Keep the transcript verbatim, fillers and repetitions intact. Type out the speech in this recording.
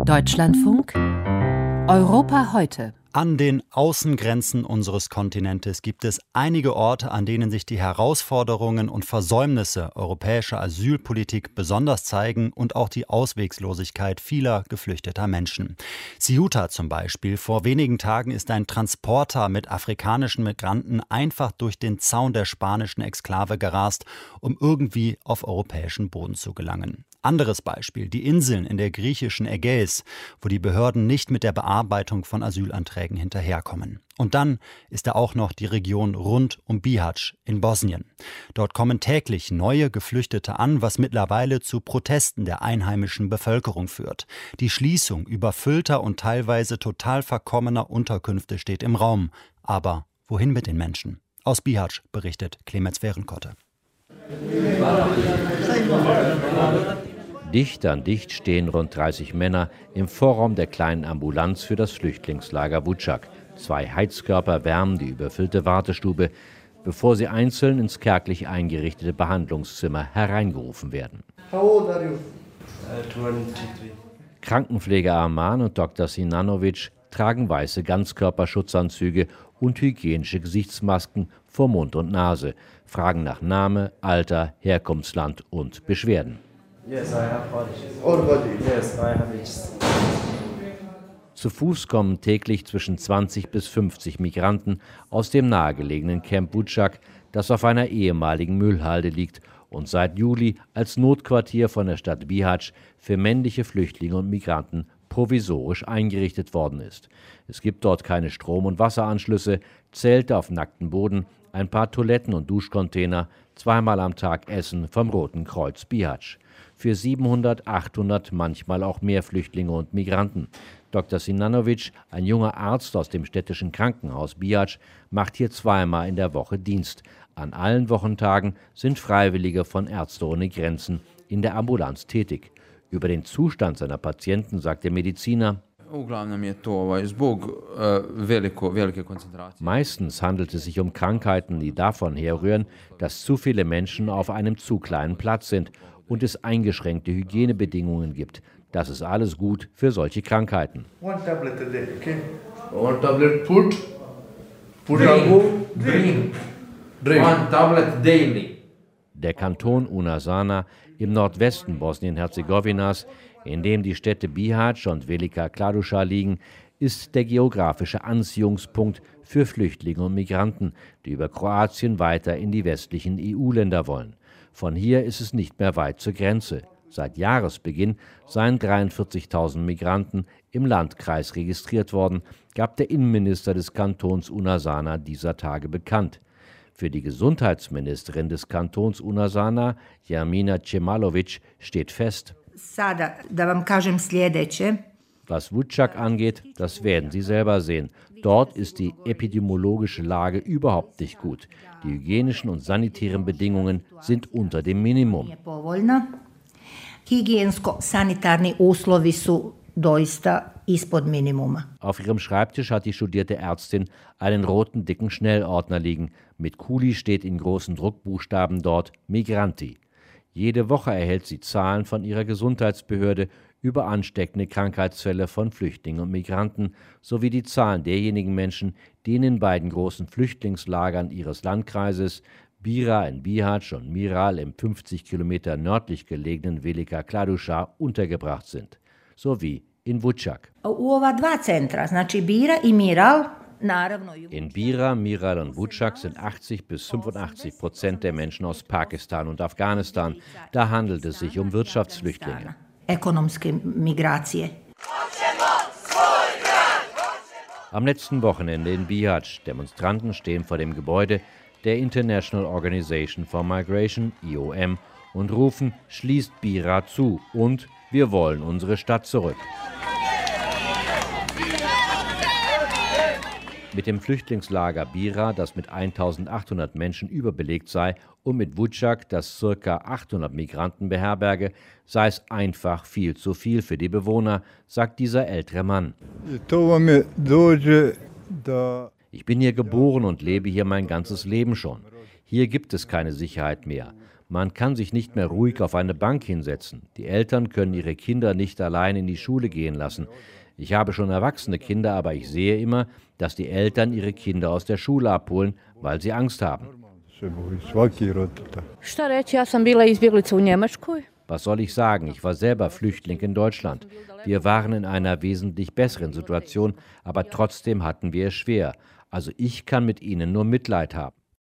Deutschlandfunk Europa heute. An den Außengrenzen unseres Kontinentes gibt es einige Orte, an denen sich die Herausforderungen und Versäumnisse europäischer Asylpolitik besonders zeigen und auch die Ausweglosigkeit vieler geflüchteter Menschen. Ceuta zum Beispiel. Vor wenigen Tagen ist ein Transporter mit afrikanischen Migranten einfach durch den Zaun der spanischen Exklave gerast, um irgendwie auf europäischen Boden zu gelangen. Anderes Beispiel, die Inseln in der griechischen Ägäis, wo die Behörden nicht mit der Bearbeitung von Asylanträgen hinterherkommen. Und dann ist da auch noch die Region rund um Bihać in Bosnien. Dort kommen täglich neue Geflüchtete an, was mittlerweile zu Protesten der einheimischen Bevölkerung führt. Die Schließung überfüllter und teilweise total verkommener Unterkünfte steht im Raum. Aber wohin mit den Menschen? Aus Bihać berichtet Clemens Fehrenkotte. Dicht an dicht stehen rund dreißig Männer im Vorraum der kleinen Ambulanz für das Flüchtlingslager Vučjak. Zwei Heizkörper wärmen die überfüllte Wartestube, bevor sie einzeln ins kärglich eingerichtete Behandlungszimmer hereingerufen werden. How old are you? Uh, twenty-three. Krankenpfleger Arman und Doktor Sinanovic tragen weiße Ganzkörperschutzanzüge und hygienische Gesichtsmasken vor Mund und Nase, fragen nach Name, Alter, Herkunftsland und Beschwerden. Yes, I have body. Yes, I have it. Zu Fuß kommen täglich zwischen zwanzig bis fünfzig Migranten aus dem nahegelegenen Camp Vučjak, das auf einer ehemaligen Müllhalde liegt und seit Juli als Notquartier von der Stadt Bihać für männliche Flüchtlinge und Migranten provisorisch eingerichtet worden ist. Es gibt dort keine Strom- und Wasseranschlüsse, Zelte auf nacktem Boden, ein paar Toiletten und Duschcontainer, zweimal am Tag Essen vom Roten Kreuz Bihać. Für siebenhundert, achthundert, manchmal auch mehr Flüchtlinge und Migranten. Doktor Sinanovic, ein junger Arzt aus dem städtischen Krankenhaus Bihać, macht hier zweimal in der Woche Dienst. An allen Wochentagen sind Freiwillige von Ärzte ohne Grenzen in der Ambulanz tätig. Über den Zustand seiner Patienten sagt der Mediziner: Meistens handelt es sich um Krankheiten, die davon herrühren, dass zu viele Menschen auf einem zu kleinen Platz sind und es eingeschränkte Hygienebedingungen gibt. Das ist alles gut für solche Krankheiten. One tablet a day, okay? One tablet put. Put drink. Drink. Drink. One tablet daily. Der Kanton Unasana im Nordwesten Bosnien-Herzegowinas, in dem die Städte Bihać und Velika Kladuša liegen, ist der geografische Anziehungspunkt für Flüchtlinge und Migranten, die über Kroatien weiter in die westlichen E U-Länder wollen. Von hier ist es nicht mehr weit zur Grenze. Seit Jahresbeginn seien dreiundvierzigtausend Migranten im Landkreis registriert worden, gab der Innenminister des Kantons Unasana dieser Tage bekannt. Für die Gesundheitsministerin des Kantons Unasana, Jermina Cemalovic, steht fest: Sada, da vam kažem sljedeće. Was Vučjak angeht, das werden Sie selber sehen. Dort ist die epidemiologische Lage überhaupt nicht gut. Die hygienischen und sanitären Bedingungen sind unter dem Minimum. Higijensko-sanitarni uslovi su doista ispod minimuma. Auf ihrem Schreibtisch hat die studierte Ärztin einen roten, dicken Schnellordner liegen. Mit Kuli steht in großen Druckbuchstaben dort Migranti. Jede Woche erhält sie Zahlen von ihrer Gesundheitsbehörde über ansteckende Krankheitsfälle von Flüchtlingen und Migranten sowie die Zahlen derjenigen Menschen, die in den beiden großen Flüchtlingslagern ihres Landkreises, Bira in Bihać und Miral im fünfzig Kilometer nördlich gelegenen Velika Kladuša, untergebracht sind, sowie in Vučjak. U ova dva centra, znači Bira i Miral, naravno. In Bira, Miral und Vučjak sind achtzig bis fünfundachtzig Prozent der Menschen aus Pakistan und Afghanistan. Da handelt es sich um Wirtschaftsflüchtlinge. Ekonomske migracije. Am letzten Wochenende in Bihać. Demonstranten stehen vor dem Gebäude der International Organization for Migration, I O M, und rufen: Schließt Bira zu und wir wollen unsere Stadt zurück. Mit dem Flüchtlingslager Bira, das mit eintausendachthundert Menschen überbelegt sei, und mit Vučjak, das ca. achthundert Migranten beherberge, sei es einfach viel zu viel für die Bewohner, sagt dieser ältere Mann. Ich bin hier geboren und lebe hier mein ganzes Leben schon. Hier gibt es keine Sicherheit mehr. Man kann sich nicht mehr ruhig auf eine Bank hinsetzen. Die Eltern können ihre Kinder nicht allein in die Schule gehen lassen. Ich habe schon erwachsene Kinder, aber ich sehe immer, dass die Eltern ihre Kinder aus der Schule abholen, weil sie Angst haben. Was soll ich sagen? Ich war selber Flüchtling in Deutschland. Wir waren in einer wesentlich besseren Situation, aber trotzdem hatten wir es schwer. Also ich kann mit ihnen nur Mitleid haben.